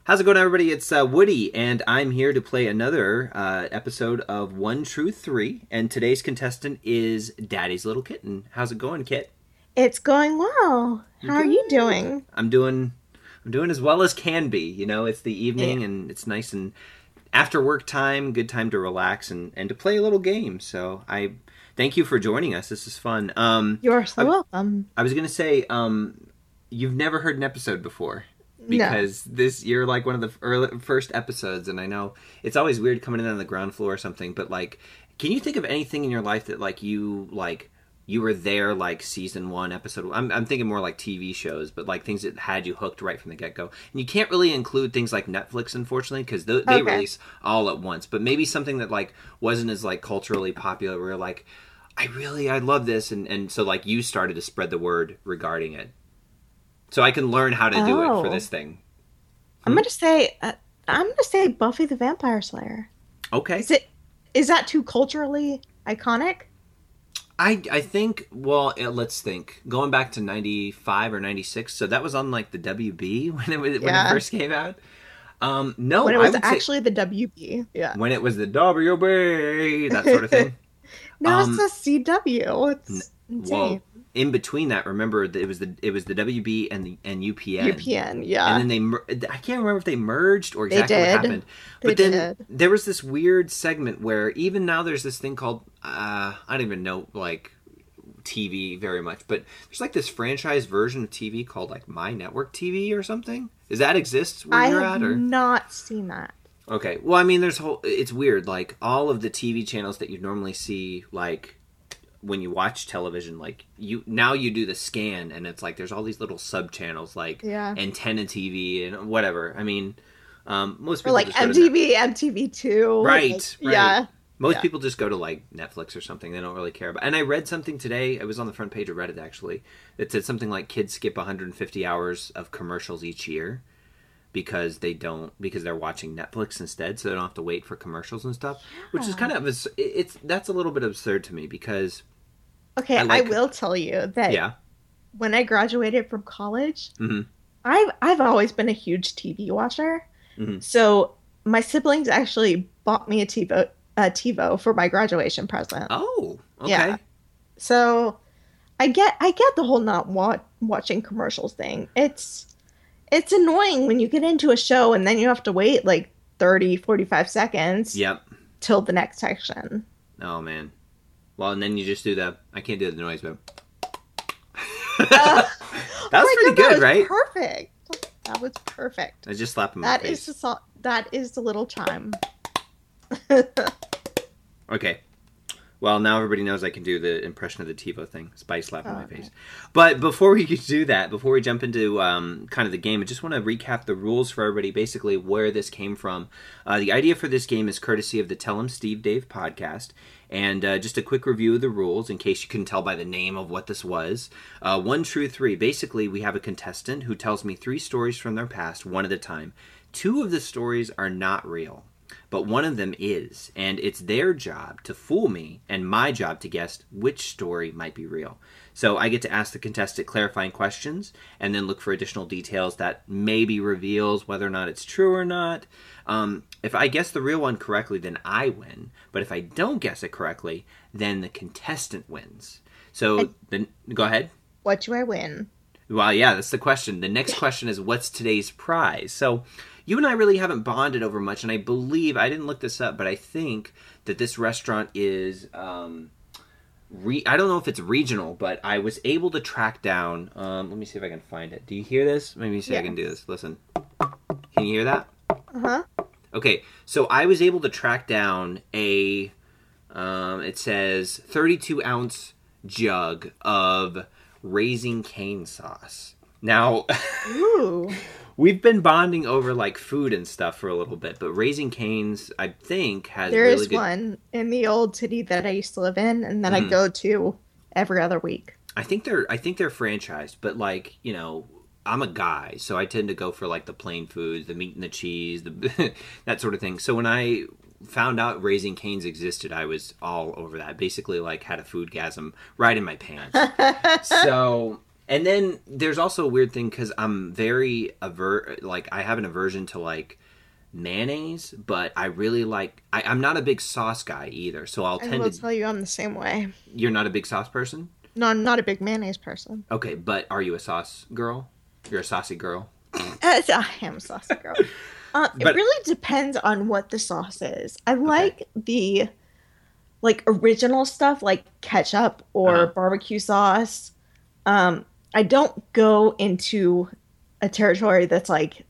How's it going, everybody? It's Woody, and I'm here to play another episode of One True Three. And today's contestant is Daddy's Little Kitten. How's it going, Kit? It's going well. How are you doing? I'm doing as well as can be. You know, it's the evening, and it's nice and after work time, good time to relax and to play a little game. So I thank you for joining us. This is fun. You're so welcome. I was gonna say, you've never heard an episode before. Because you're like one of the first episodes, and I know it's always weird coming in on the ground floor or something, but like, can you think of anything in your life that you were there like season 1 episode? I'm thinking more like TV shows, but like things that had you hooked right from the get-go. And you can't really include things like Netflix, unfortunately, because they release all at once, but maybe something that like wasn't as like culturally popular where you're like, I love this, and so like you started to spread the word regarding it. So I can learn how to do it for this thing. I'm gonna say Buffy the Vampire Slayer. Okay. Is that too culturally iconic? I think. Well, let's think. Going back to 95 or 96, so that was on like the WB when it first came out. No, when it was actually the WB. Yeah. When it was the WB, that sort of thing. No, it's the CW. It's insane. Well, in between that, remember it was the WB and UPN. UPN, yeah. And then I can't remember if they merged or exactly what happened. But then there was this weird segment where even now there's this thing called I don't even know like TV very much, but there's like this franchise version of TV called like My Network TV or something. Does that exist where you're at? I have not seen that. Okay. Well, I mean, it's weird. Like all of the TV channels that you normally see, like when you watch television, like you do the scan, and it's like there's all these little sub channels like Antenna TV and whatever. I mean, most people or like MTV, MTV2, right? Yeah. Most people just go to like Netflix or something. They don't really care about. And I read something today. It was on the front page of Reddit actually. It said something like kids skip 150 hours of commercials each year because they're watching Netflix instead, so they don't have to wait for commercials and stuff. Which is kind of that's a little bit absurd to me because. Okay, I will tell you that when I graduated from college, I've always been a huge TV watcher. Mm-hmm. So my siblings actually bought me a TiVo for my graduation present. Oh, okay. Yeah. So I get the whole not watching commercials thing. It's annoying when you get into a show and then you have to wait like 30, 45 seconds till the next section. Oh, man. Well, and then you just do I can't do the noise, but... that was pretty good, right? Perfect. That was perfect. I just slapped him in the face. That is the little chime. Okay. Well, now everybody knows I can do the impression of the TiVo thing. By slapping my face. But before we do that, before we jump into kind of the game, I just want to recap the rules for everybody, basically where this came from. The idea for this game is courtesy of the Tell 'em Steve Dave podcast. And just a quick review of the rules, in case you couldn't tell by the name of what this was. 1 True 3. Basically, we have a contestant who tells me 3 stories from their past, one at a time. 2 of the stories are not real, but one of them is. And it's their job to fool me, and my job to guess which story might be real. So I get to ask the contestant clarifying questions, and then look for additional details that maybe reveals whether or not it's true or not. If I guess the real one correctly, then I win. But if I don't guess it correctly, then the contestant wins. So then, go ahead. What do I win? Well, yeah, that's the question. The next question is, what's today's prize? So you and I really haven't bonded over much, and I believe, I didn't look this up, but I think that this restaurant is, I don't know if it's regional, but I was able to track down, let me see if I can find it. Do you hear this? Let me see if I can do this. Listen. Can you hear that? Uh-huh. Okay, so I was able to track down it says 32-ounce jug of Raising Cane sauce. Now, we've been bonding over like food and stuff for a little bit, but Raising Cane's, I think, has there really is one in the old city that I used to live in, and that I go to every other week. I think they're franchised, but like, you know, I'm a guy, so I tend to go for like the plain foods, the meat and the cheese, that sort of thing. So when I found out Raising Cane's existed, I was all over that. Basically, like, had a foodgasm right in my pants. So And then there's also a weird thing because I'm very I have an aversion to like mayonnaise, but I really like. I'm not a big sauce guy either, so I'll tend to tell you I'm the same way. You're not a big sauce person? No, I'm not a big mayonnaise person. Okay, but are you a sauce girl? You're a saucy girl. I am a saucy girl. It really depends on what the sauce is. I like the original stuff like ketchup or barbecue sauce. I don't go into a territory that's like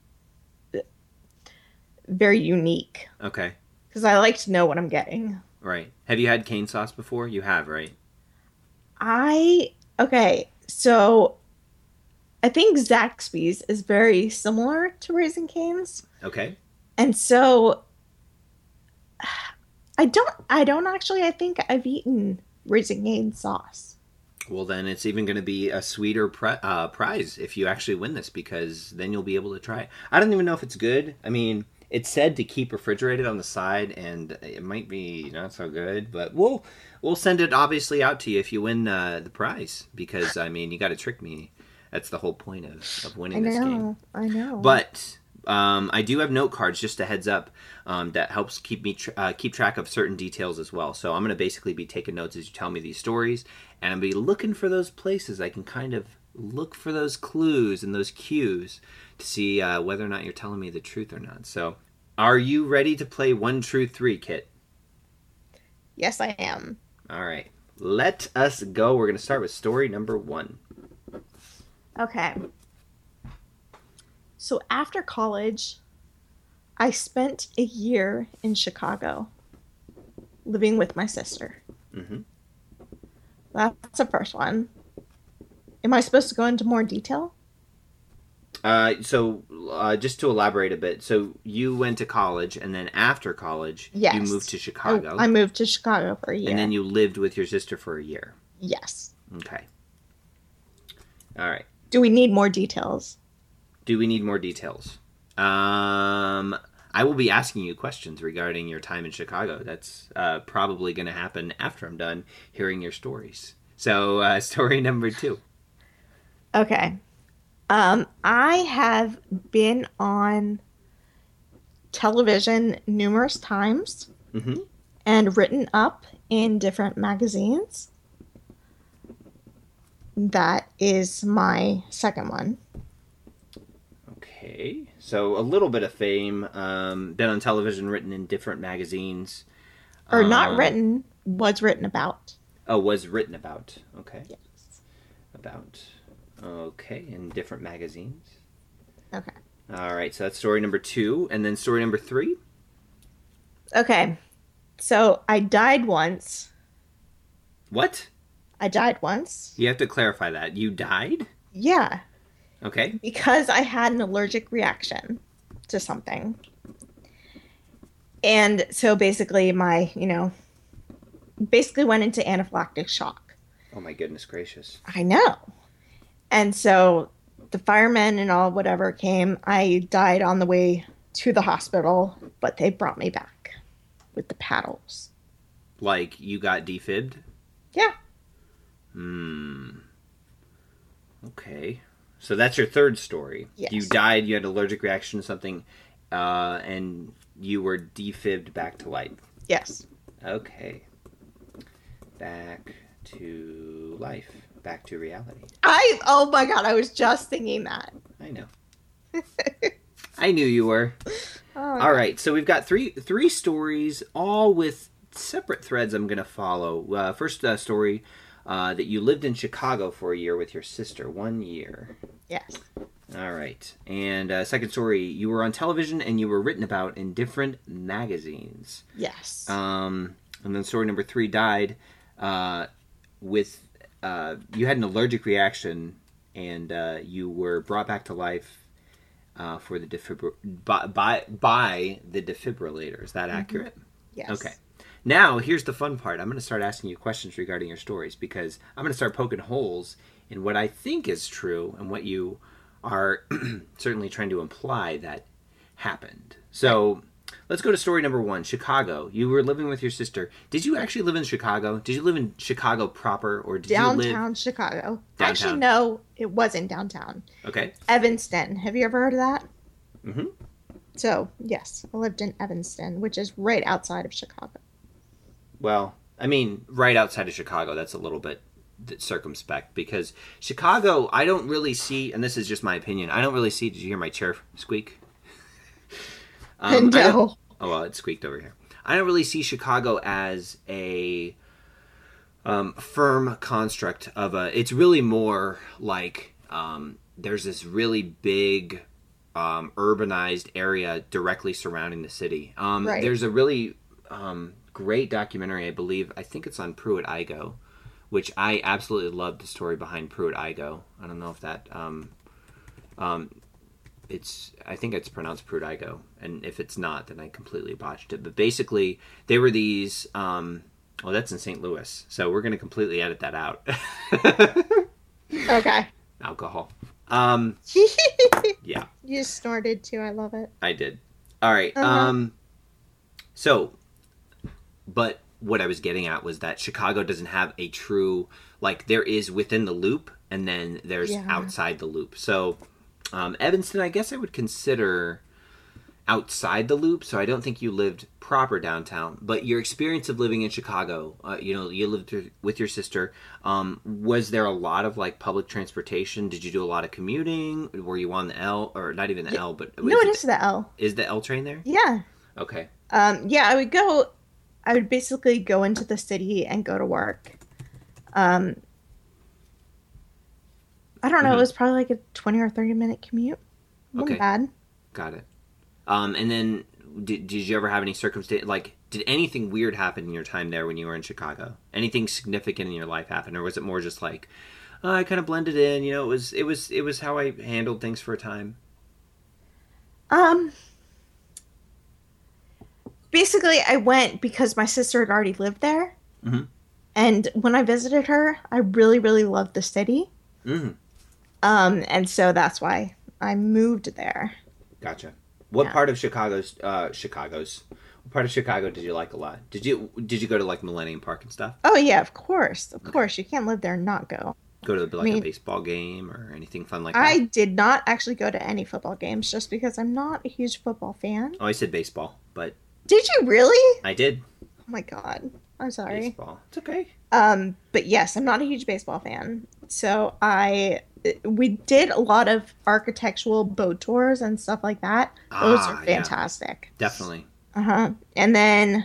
very unique. Okay. Because I like to know what I'm getting. Right. Have you had cane sauce before? You have, right? Okay, so I think Zaxby's is very similar to Raising Cane's. Okay. And so I think I've eaten Raising Cane's sauce. Well, then it's even going to be a sweeter prize if you actually win this, because then you'll be able to try it. I don't even know if it's good. I mean, it's said to keep refrigerated on the side, and it might be not so good, but we'll send it obviously out to you if you win the prize, because, I mean, you got to trick me. That's the whole point of winning this game. I know. But I do have note cards, just a heads up, that helps keep me keep track of certain details as well. So I'm going to basically be taking notes as you tell me these stories, and I'm going to be looking for those places I can kind of look for those clues and those cues to see whether or not you're telling me the truth or not. So are you ready to play 1 True 3, Kit? Yes, I am. All right. Let us go. We're going to start with story number 1. Okay. So after college, I spent a year in Chicago living with my sister. Mm-hmm. That's the first one. Am I supposed to go into more detail? So just to elaborate a bit, so you went to college, and then after college, you moved to Chicago. I moved to Chicago for a year. And then you lived with your sister for a year. Yes. Okay. All right. Do we need more details? Do we need more details? I will be asking you questions regarding your time in Chicago. That's probably going to happen after I'm done hearing your stories. So, story number 2. Okay. I have been on television numerous times and written up in different magazines. That is my second one. Okay. So a little bit of fame. Been on television, written in different magazines. Or not written, was written about. Oh, was written about. Okay. Yes. About. Okay, in different magazines. Okay. All right, so that's story number 2. And then story number 3? Okay. So I died once. What? I died once. You have to clarify that. You died? Yeah. Okay. Because I had an allergic reaction to something. And so basically basically went into anaphylactic shock. Oh my goodness gracious. I know. And so the firemen and all whatever came. I died on the way to the hospital, but they brought me back with the paddles. Like you got defibbed? Yeah. Okay. So that's your third story. Yes. You died, you had an allergic reaction to something, and you were defibbed back to life. Yes. Okay. Back to life. Back to reality. Oh my god, I was just thinking that. I know. I knew you were. Oh, all right, so we've got three stories, all with separate threads I'm going to follow. First story, that you lived in Chicago for a year with your sister. 1 year. Yes. All right. And second story, you were on television and you were written about in different magazines. Yes. And then story number 3, died with... you had an allergic reaction and you were brought back to life for the by the defibrillator. Is that accurate? Yes. Okay. Now, here's the fun part. I'm going to start asking you questions regarding your stories because I'm going to start poking holes in what I think is true and what you are certainly trying to imply that happened. So, Let's go to story number 1. Chicago. You were living with your sister. Did you actually live in Chicago? Did you live in Chicago proper, or did you live downtown Chicago? Downtown? Actually, no, it wasn't downtown. Okay. Evanston. Have you ever heard of that? Mm-hmm. So, yes, I lived in Evanston, which is right outside of Chicago. Well, I mean, right outside of Chicago, that's a little bit circumspect, because Chicago, I don't really see, and this is just my opinion, I don't really see, did you hear my chair squeak? No. Oh, well, it squeaked over here. I don't really see Chicago as a firm construct of it's really more like there's this really big urbanized area directly surrounding the city. Right. There's a really great documentary, I think it's on Pruitt-Igoe, which I absolutely love the story behind Pruitt-Igoe. I don't know if that I think it's pronounced Pruitt-Igoe, and if it's not, then I completely botched it. But basically, they were these. That's in St. Louis, so we're going to completely edit that out. Okay. Alcohol. Yeah. You snorted too. I love it. I did. All right. But what I was getting at was that Chicago doesn't have a true, like, there is within the loop, and then there's outside the loop. So. Evanston, I guess I would consider outside the loop, so I don't think you lived proper downtown. But your experience of living in Chicago, you lived with your sister. Was there a lot of like public transportation? Did you do a lot of commuting? Were you on the L, or not even the L, but no, it is the L. Is the L train there? Yeah. Okay. Yeah, I would basically go into the city and go to work. I don't know. It was probably like a 20 or 30-minute commute. Wasn't bad. Got it. And then, did you ever have any circumstance, like, did anything weird happen in your time there when you were in Chicago? Anything significant in your life happen, or was it more just like, I kind of blended in? It was how I handled things for a time. Basically, I went because my sister had already lived there, and when I visited her, I really, really loved the city. And so that's why I moved there. Gotcha. What part of What part of Chicago did you like a lot? Did you go to like Millennium Park and stuff? Oh yeah, of course. Of course. You can't live there and not go. Go to a baseball game or anything fun like that? I did not actually go to any football games just because I'm not a huge football fan. Oh, I said baseball, but... Did you really? I did. Oh my god. I'm sorry. Baseball. It's okay. But yes, I'm not a huge baseball fan. So we did a lot of architectural boat tours and stuff like that. Those are fantastic. Yeah. Definitely. And then,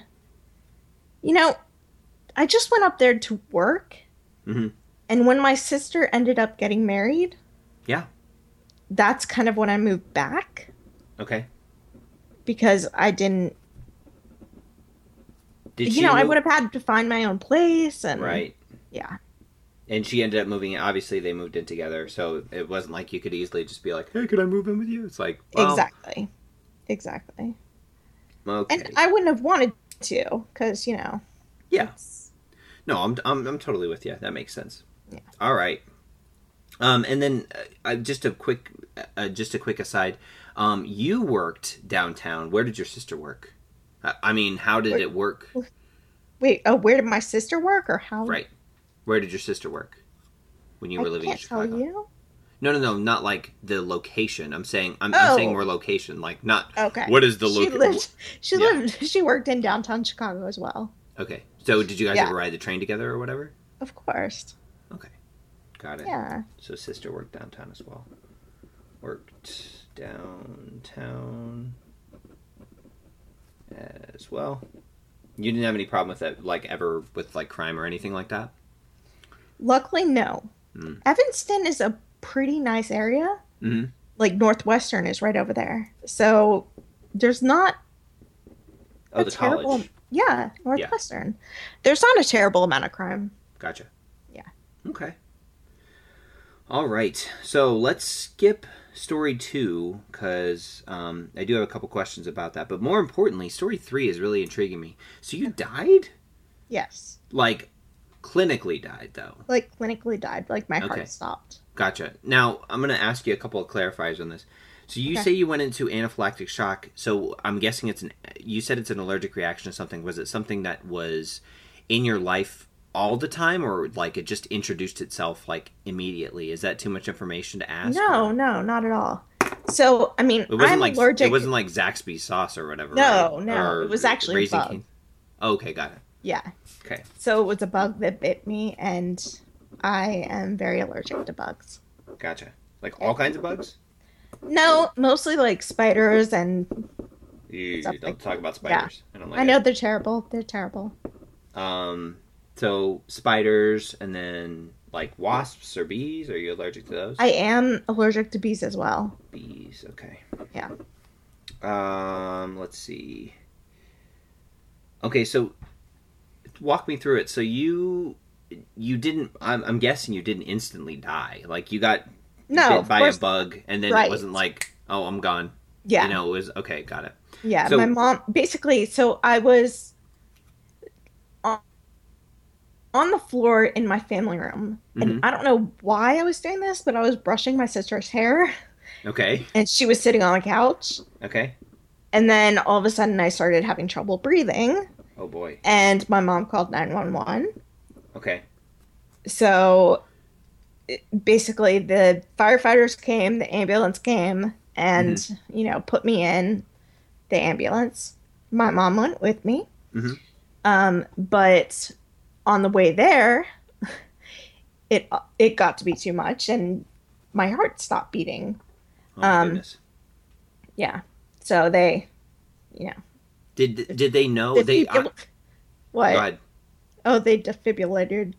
I just went up there to work. And when my sister ended up getting married, that's kind of when I moved back. Okay. Because I didn't. I would have had to find my own place, and right. Yeah. And she ended up moving. Obviously, they moved in together, so it wasn't like you could easily just be like, "Hey, could I move in with you?" It's like, well, exactly. Okay. And I wouldn't have wanted to, because Yeah. No, I'm totally with you. That makes sense. Yeah. All right. And then just a quick aside. You worked downtown. Where did your sister work? I mean, how did it work? Wait, where did my sister work, or how? Right. Where did your sister work when you were living in Chicago? I can't tell you. No, not like the location. I'm saying more location, like not. Okay. What is the location? She worked in downtown Chicago as well. Okay. So did you guys ever ride the train together or whatever? Of course. Okay. Got it. Yeah. So sister worked downtown as well. Worked downtown as well. You didn't have any problem with that, like, ever with, like, crime or anything like that? Luckily, no. Evanston is a pretty nice area. Like, Northwestern is right over there. So, there's not the college. Yeah, Northwestern. Yeah. There's not a terrible amount of crime. Gotcha. Yeah. Okay. All right. So, let's skip story 2, because I do have a couple questions about that. But more importantly, story 3 is really intriguing me. So you died? Yes. Like, clinically died, though? Like, clinically died. Like, my heart stopped. Gotcha. Now, I'm going to ask you a couple of clarifiers on this. So you say you went into anaphylactic shock. So I'm guessing you said it's an allergic reaction to something. Was it something that was in your life all the time, or like it just introduced itself like immediately? Is that too much information to ask? No, not at all. So, I mean, I'm allergic. It wasn't like Zaxby's sauce or whatever. No, right? No. It was actually a bug. Oh, okay, got it. Yeah. Okay. So it was a bug that bit me, and I am very allergic to bugs. Gotcha. Like all kinds of bugs? No, mostly like spiders and... Don't talk about spiders. Yeah. I know they're terrible. They're terrible. So spiders and then like wasps or bees. Are you allergic to those? I am allergic to bees as well. Bees, okay. Yeah. Let's see. Okay, so walk me through it. So you didn't. I'm guessing you didn't instantly die. Like you got bit by a bug, and then it wasn't like, oh, I'm gone. Yeah. It was okay. Got it. Yeah, so, my mom basically. So I was on the floor in my family room, and I don't know why I was doing this, but I was brushing my sister's hair. Okay. And she was sitting on the couch. Okay. And then all of a sudden, I started having trouble breathing. Oh boy. And my mom called 911. Okay. So basically, the firefighters came, the ambulance came, and put me in the ambulance. My mom went with me. But on the way there, it got to be too much, and my heart stopped beating. Oh my goodness. Yeah. So they, Did they know what? Go ahead. Oh, they defibrillated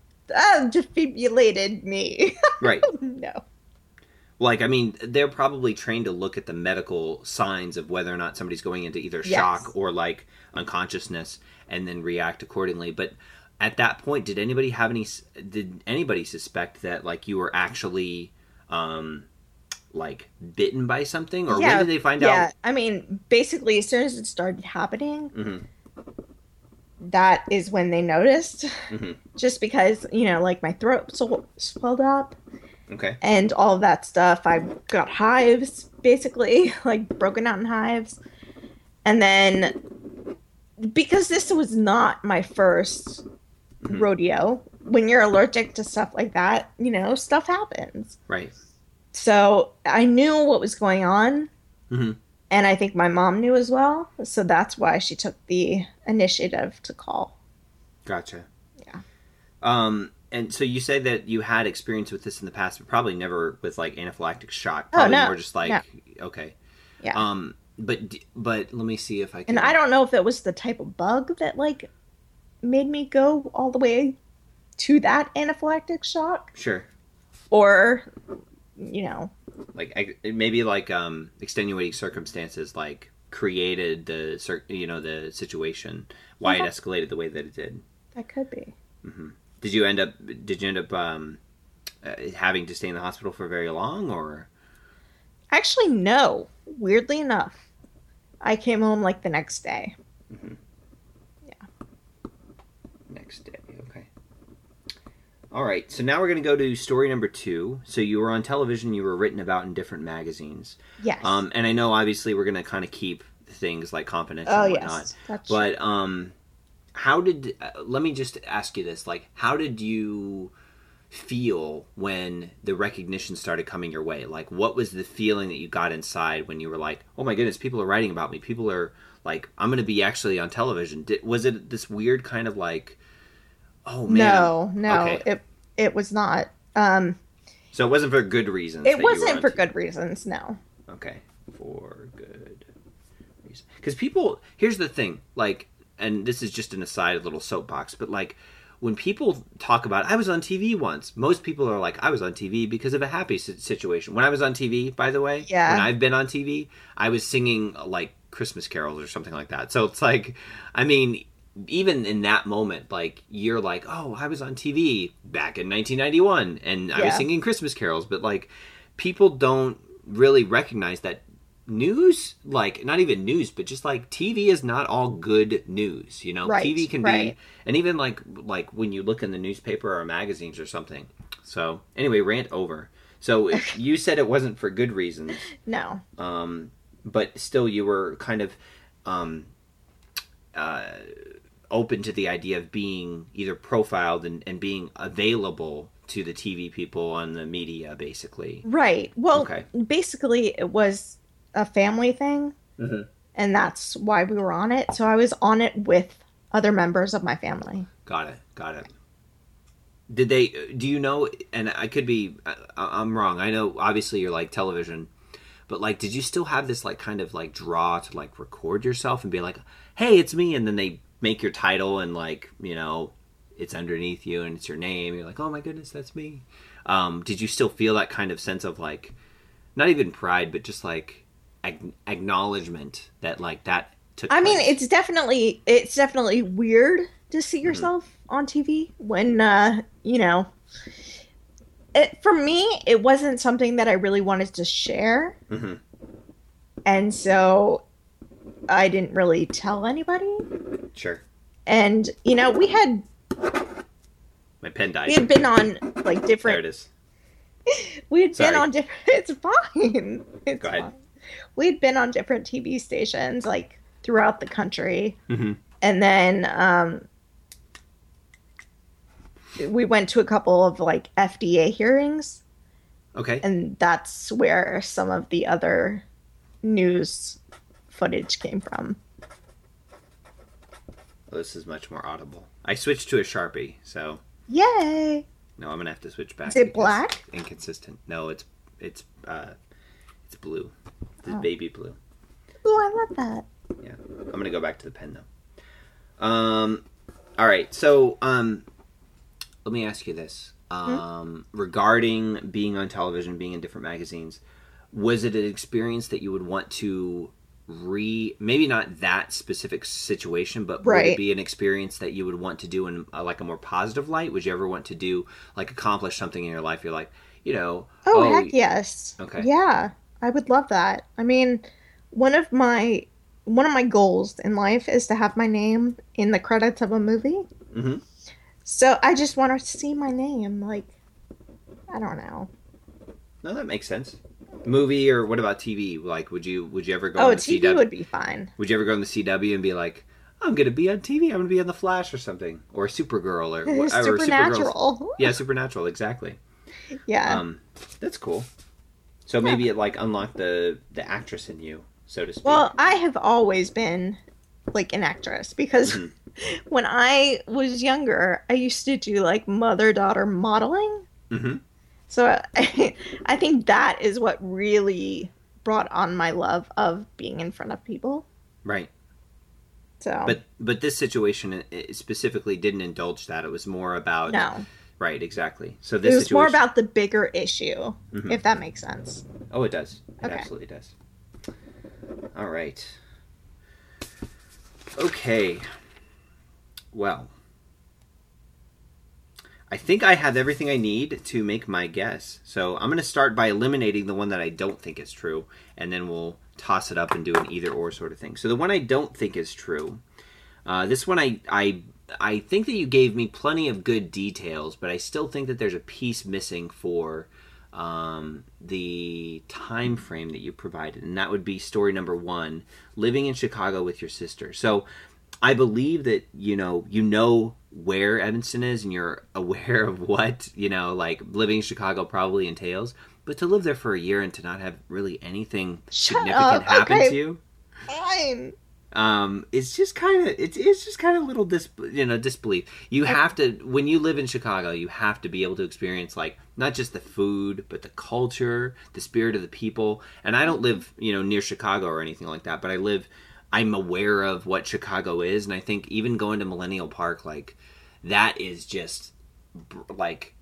me. Right. No. Like, I mean, they're probably trained to look at the medical signs of whether or not somebody's going into either shock or like unconsciousness, and then react accordingly. But at that point, did anybody suspect that like you were actually like bitten by something, or when did they find out? Yeah, I mean, basically, as soon as it started happening, that is when they noticed. Just because like my throat swelled up. Okay. And all of that stuff. I got hives, basically, like broken out in hives. And then, because this was not my first rodeo, when you're allergic to stuff like that, stuff happens. Right. So I knew what was going on. And I think my mom knew as well. So that's why she took the initiative to call. Gotcha. Yeah. And so you say that you had experience with this in the past, but probably never with like anaphylactic shock. Probably more just like, okay. Yeah. But let me see if I can. And I don't know if it was the type of bug that like made me go all the way to that anaphylactic shock. Sure. Or, like maybe like extenuating circumstances like created the situation, why it escalated the way that it did. That could be. Did you end up having to stay in the hospital for very long, or? Actually, no. Weirdly enough, I came home like the next day. Yeah. Next day, okay. All right, so now we're going to go to story number 2. So you were on television, you were written about in different magazines. Yes. And I know obviously we're going to kind of keep things like confidential and whatnot. Yes. That's but how did let me just ask you this, like how did you feel when the recognition started coming your way? Like what was the feeling that you got inside when you were like, oh my goodness, people are writing about me, people are like, I'm going to be actually on television? Was it this weird kind of like, oh man? No, okay. it was not. So it wasn't for good reasons. It wasn't for good reasons. No. Okay, for good reasons. Because people, here's the thing, like, and this is just an aside, a little soapbox, but like when people talk about, I was on TV once, most people are like, I was on TV because of a happy situation. When I was on TV, by the way, when I've been on TV, I was singing like Christmas carols or something like that. So it's like, I mean, even in that moment, like you're like, oh, I was on TV back in 1991 and I was singing Christmas carols, but like people don't really recognize that news, like not even news, but just like TV is not all good news, Right, TV can be, and even like when you look in the newspaper or magazines or something. So anyway, rant over. So you said it wasn't for good reasons. No. But still, you were kind of open to the idea of being either profiled and being available to the TV people on the media, basically. Right. Well, basically, it was a family thing, and that's why we were on it. So I was on it with other members of my family. Got it. Do you know, and I could be, I'm wrong. I know, obviously, you're like television, but like, did you still have this like kind of like draw to like record yourself and be like, hey, it's me, and then they make your title and like, you know, it's underneath you and it's your name. You're like, oh my goodness, that's me. Did you still feel that kind of sense of like, not even pride, but just like acknowledgement that like that took place? Mean, it's definitely weird to see yourself on TV when, you know, for me, it wasn't something that I really wanted to share. And so I didn't really tell anybody. Sure. And, you know, we had... My pen died. We had been on, like, different... There it is. We had been on different... It's fine. Go ahead. We had been on different TV stations, like, throughout the country. And then we went to a couple of, like, FDA hearings. Okay. And that's where some of the other news footage came from. Well, this is much more audible. I switched to a Sharpie, so... Yay! No, I'm gonna have to switch back. Is it black? Inconsistent. No, it's blue. It's baby blue. Oh, I love that. Yeah, I'm gonna go back to the pen though. All right. So, let me ask you this: regarding being on television, being in different magazines, was it an experience that you would want to maybe not that specific situation, but would it be an experience that you would want to do in like a more positive light? Would you ever want to do like accomplish something in your life? You're like, you know, heck yes. Okay. Yeah, I would love that. I mean, one of my goals in life is to have my name in the credits of a movie. So I just want to see my name. Like, I don't know. No, that makes sense. Movie, or what about TV? Like, would you ever go on the TV CW? Would be fine. Would you ever go on the CW and be like, I'm going to be on TV, I'm going to be on The Flash or something, or Supergirl or whatever. Supernatural. Yeah, Supernatural, exactly. Yeah. That's cool. So maybe it like unlocked the actress in you, so to speak. Well, I have always been like an actress because when I was younger, I used to do like mother-daughter modeling. So I think that is what really brought on my love of being in front of people. Right. So. But this situation specifically didn't indulge that. It was more about. No. Right. Exactly. So this. It was more about the bigger issue, if that makes sense. Oh, it does. It absolutely does. All right. Okay. Well. I think I have everything I need to make my guess. So I'm going to start by eliminating the one that I don't think is true, and then we'll toss it up and do an either or sort of thing. So the one I don't think is true, this one I think that you gave me plenty of good details, but I still think that there's a piece missing for the time frame that you provided, and that would be story number 1, living in Chicago with your sister. So I believe that you know where Evanston is, and you're aware of what like living in Chicago probably entails. But to live there for a year and to not have really anything significant happen to you, fine. It's just kind of a little disbelief. You have to, when you live in Chicago, you have to be able to experience like not just the food, but the culture, the spirit of the people. And I don't live near Chicago or anything like that, but I'm aware of what Chicago is, and I think even going to Millennial Park, like, that is just, like,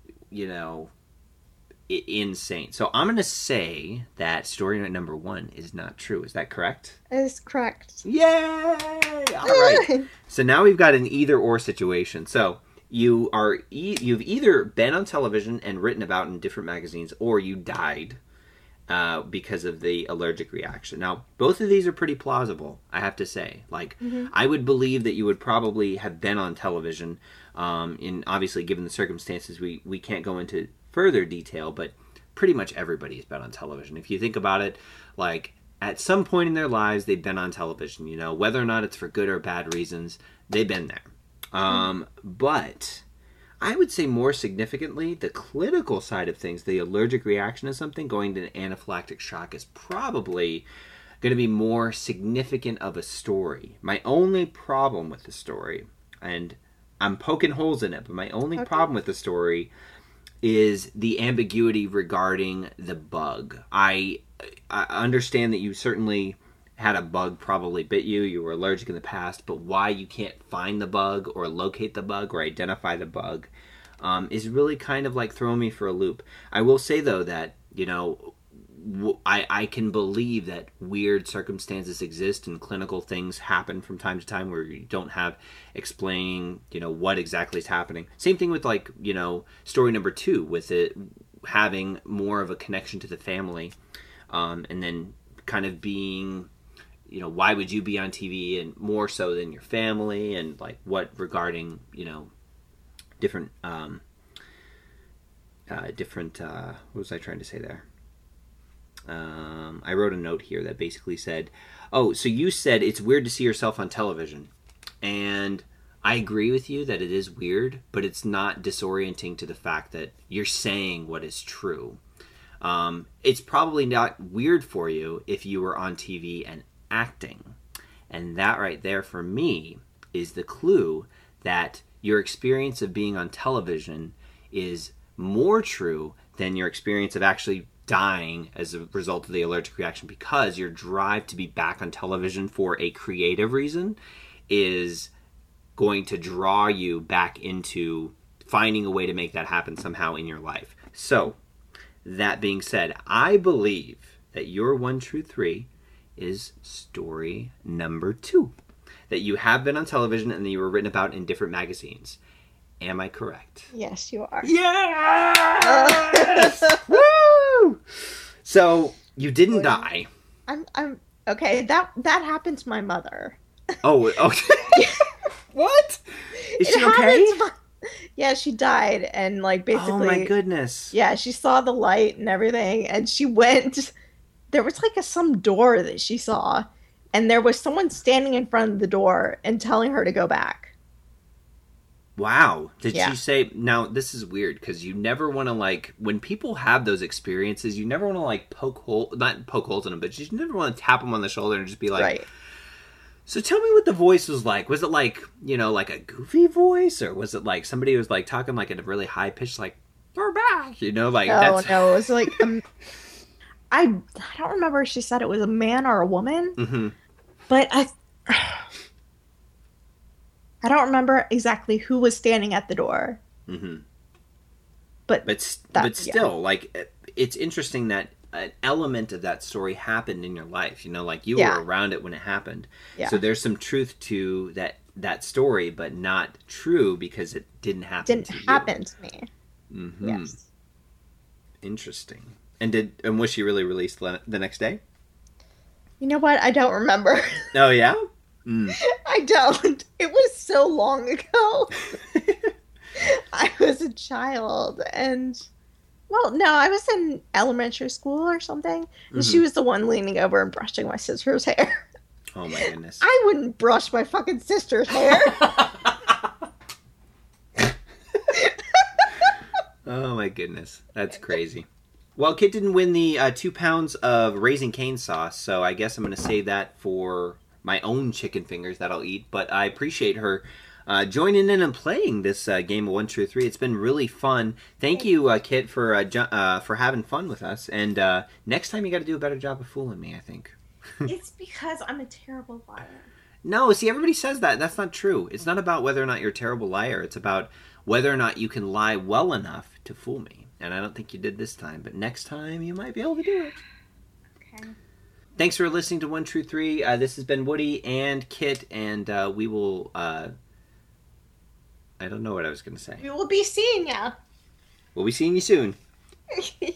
insane. So I'm going to say that story number 1 is not true. Is that correct? It is correct. Yay! All right. So now we've got an either-or situation. So you've either been on television and written about in different magazines, or you died because of the allergic reaction. Now, both of these are pretty plausible, I have to say. Like, I would believe that you would probably have been on television. And obviously, given the circumstances, we can't go into further detail, but pretty much everybody has been on television. If you think about it, like at some point in their lives, they've been on television, you know, whether or not it's for good or bad reasons, they've been there. But I would say more significantly, the clinical side of things, the allergic reaction to something, going to an anaphylactic shock is probably going to be more significant of a story. My only problem with the story, and I'm poking holes in it, but my only problem with the story is the ambiguity regarding the bug. I understand that you certainly had a bug probably bit you, you were allergic in the past, but why you can't find the bug or locate the bug or identify the bug is really kind of like throwing me for a loop. I will say, though, that, you know, I can believe that weird circumstances exist and clinical things happen from time to time where you don't have explaining, you know, what exactly is happening. Same thing with, like, you know, story number 2 with it having more of a connection to the family, and then kind of being, you know, why would you be on TV, and more so than your family, and like what regarding, you know, different what was I trying to say there? I wrote a note here that basically said, oh, so you said it's weird to see yourself on television. And I agree with you that it is weird, but it's not disorienting to the fact that you're saying what is true. It's probably not weird for you if you were on TV and acting. And that right there for me is the clue that your experience of being on television is more true than your experience of actually dying as a result of the allergic reaction, because your drive to be back on television for a creative reason is going to draw you back into finding a way to make that happen somehow in your life. So, that being said, I believe that your 1 True 3 is story number 2. That you have been on television and that you were written about in different magazines. Am I correct? Yes, you are. Yes! Woo! So, you didn't die. I'm okay. That happened to my mother. Oh, okay. What? Is she okay? Yeah, she died, and like basically. Oh my goodness. Yeah, she saw the light and everything, and she went. There was like some door that she saw, and there was someone standing in front of the door and telling her to go back. Wow. Did she say... Now, this is weird, because you never want to, like... When people have those experiences, you never want to, like, not poke holes in them, but you never want to tap them on the shoulder and just be like... Right. So tell me what the voice was like. Was it, like, you know, like a goofy voice? Or was it, like, somebody was, like, talking, like, at a really high pitch, like, we're back? You know, like... No, it was, like... I don't remember if she said it was a man or a woman. Mm-hmm. But I don't remember exactly who was standing at the door. Mm-hmm. But still, like, it's interesting that an element of that story happened in your life. You know, like, you were around it when it happened. Yeah. So there's some truth to that story, but not true because it didn't happen to you. Didn't happen to me. Mm-hmm. Yes. Interesting. And was she really released the next day? You know what? I don't remember. Oh, yeah? Mm. I don't. It was so long ago. I was a child, and... Well, no, I was in elementary school or something, and she was the one leaning over and brushing my sister's hair. Oh, my goodness. I wouldn't brush my fucking sister's hair. Oh, my goodness. That's crazy. Well, Kit didn't win the 2 pounds of Raising Cane sauce, so I guess I'm going to save that for my own chicken fingers that I'll eat. But I appreciate her joining in and playing this game of 1 True 3. It's been really fun. Thank you, Kit, for having fun with us. And next time you got to do a better job of fooling me, I think. It's because I'm a terrible liar. No, see, everybody says that. That's not true. It's not about whether or not you're a terrible liar. It's about whether or not you can lie well enough to fool me. And I don't think you did this time, but next time you might be able to do it. Okay. Thanks for listening to 1 True 3. This has been Woody and Kit, and we will... I don't know what I was going to say. We will be seeing ya. We'll be seeing you soon.